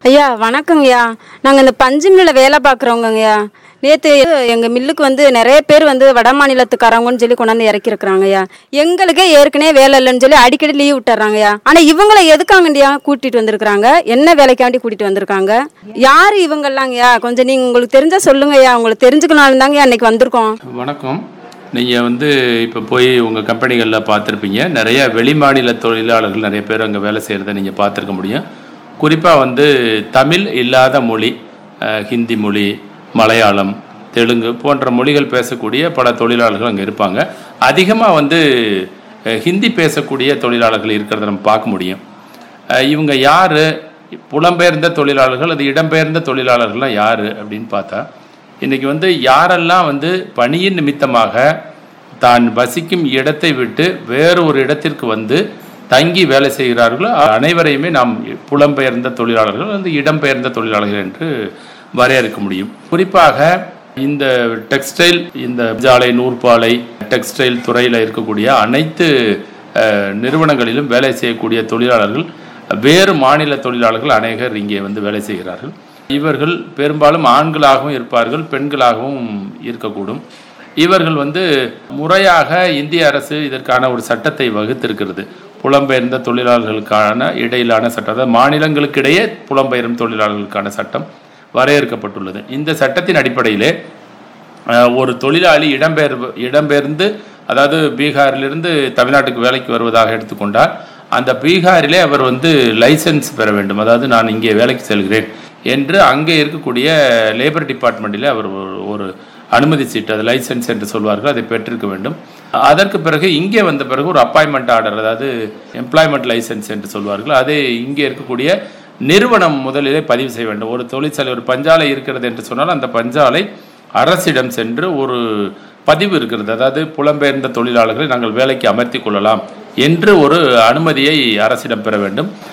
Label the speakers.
Speaker 1: ஐயா வணக்கங்கய்யா. நாங்கள் இந்த பஞ்சு மில்லில் வேலை பார்க்குறோங்கய்யா. நேற்று எங்கள் மில்லுக்கு நிறைய பேர் வட மாநிலத்துக்காரங்கன்னு சொல்லி கொண்டாந்து இறக்கிருக்கிறாங்கய்யா. எங்களுக்கே ஏற்கனவே வேலை இல்லைன்னு சொல்லி அடிக்கடி லீவ் விட்டுறாங்கய்யா. ஆனால் இவங்களை எதுக்காங்கண்டியா கூட்டிகிட்டு வந்திருக்கிறாங்க? என்ன வேலைக்காண்டி கூட்டிகிட்டு வந்திருக்காங்க? யார் இவங்கெல்லாங்கய்யா? கொஞ்சம் நீங்கள் உங்களுக்கு தெரிஞ்சா சொல்லுங்கய்யா. உங்களுக்கு தெரிஞ்சுக்கணும் தாங்கய்யா அன்னைக்கு வந்திருக்கோம்.
Speaker 2: வணக்கம். நீங்கள் இப்போ போய் உங்கள் கம்பெனிகளில் பார்த்துருப்பீங்க. நிறைய வெளிமாநில தொழிலாளர்கள் நிறைய பேர் அங்கே வேலை செய்கிறத நீங்கள் பார்த்துருக்க முடியும். குறிப்பாக தமிழ் இல்லாத மொழி, ஹிந்தி மொழி, மலையாளம், தெலுங்கு போன்ற மொழிகள் பேசக்கூடிய பல தொழிலாளர்கள் அங்கே இருப்பாங்க. அதிகமாக ஹிந்தி பேசக்கூடிய தொழிலாளர்கள் இருக்கிறத நம்ம பார்க்க முடியும். இவங்க யார்? புலம்பெயர்ந்த தொழிலாளர்கள், அது இடம்பெயர்ந்த தொழிலாளர்கள்லாம் யார் அப்படின்னு பார்த்தா, இன்றைக்கி யாரெல்லாம் பணியின் நிமித்தமாக தான் வசிக்கும் இடத்தை விட்டு வேறு ஒரு இடத்திற்கு தங்கி வேலை செய்கிறார்களோ அனைவரையுமே நாம் புலம்பெயர்ந்த தொழிலாளர்கள், இடம்பெயர்ந்த தொழிலாளர்கள் என்று வரையறுக்க முடியும். குறிப்பாக இந்த டெக்ஸ்டைல், இந்த ஜாலை, நூற்பாலை, டெக்ஸ்டைல் துறையில் இருக்கக்கூடிய அனைத்து நிறுவனங்களிலும் வேலை செய்யக்கூடிய தொழிலாளர்கள், வேறு மாநில தொழிலாளர்கள் அநேகர் இங்கே வேலை செய்கிறார்கள். இவர்கள் பெரும்பாலும் ஆண்களாகவும் இருப்பார்கள், பெண்களாகவும் இருக்கக்கூடும். இவர்கள் முறையாக இந்திய அரசு இதற்கான ஒரு சட்டத்தை வகுத்திருக்கிறது. புலம்பெயர்ந்த தொழிலாளர்களுக்கான இடையிலான சட்டம், அதாவது மாநிலங்களுக்கிடையே புலம்பெயரும் தொழிலாளர்களுக்கான சட்டம் வரையறுக்கப்பட்டுள்ளது. இந்த சட்டத்தின் அடிப்படையிலே ஒரு தொழிலாளி இடம்பெயர்ந்து, அதாவது பீகாரிலிருந்து தமிழ்நாட்டுக்கு வேலைக்கு வருவதாக எடுத்துக்கொண்டால், அந்த பீகாரிலே அவர் லைசன்ஸ் பெற வேண்டும். அதாவது நான் இங்கே வேலைக்கு செல்கிறேன் என்று அங்கே இருக்கக்கூடிய லேபர் டிபார்ட்மெண்ட்டில் அவர் ஒரு அனுமதி சீட்டு, அது லைசன்ஸ் என்று சொல்வார்கள், அதை பெற்றிருக்க வேண்டும். அதற்கு பிறகு இங்கே வந்த பிறகு ஒரு அப்பாயின்மெண்ட் ஆர்டர், அதாவது எம்ப்ளாய்மெண்ட் லைசன்ஸ் என்று சொல்வார்கள், அதை இங்கே இருக்கக்கூடிய நிறுவனம் முதலிலே பதிவு செய்ய வேண்டும். ஒரு தொழிற்சாலை, ஒரு பஞ்சாலை இருக்கிறது என்று சொன்னால் அந்த பஞ்சாலை அரசிடம் சென்று ஒரு பதிவு இருக்கிறது, அதாவது புலம்பெயர்ந்த தொழிலாளர்களை நாங்கள் வேலைக்கு அமர்த்தி கொள்ளலாம் என்று ஒரு அனுமதியை அரசிடம் பெற வேண்டும்.